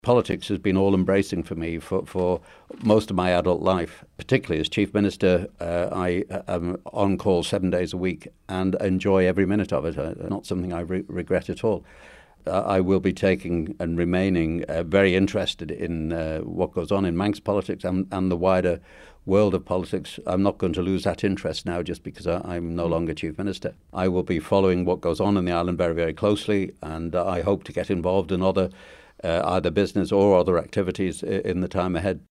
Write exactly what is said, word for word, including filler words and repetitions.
Politics has been all-embracing for me for, for most of my adult life. Particularly as Chief Minister, uh, I am on call seven days a week and enjoy every minute of it. Uh, not something I re- regret at all. Uh, I will be taking and remaining uh, very interested in uh, what goes on in Manx politics and, and the wider world of politics. I'm not going to lose that interest now just because I, I'm no longer Chief Minister. I will be following what goes on in the island very, very closely, and uh, I hope to get involved in other uh, either business or other activities in the time ahead.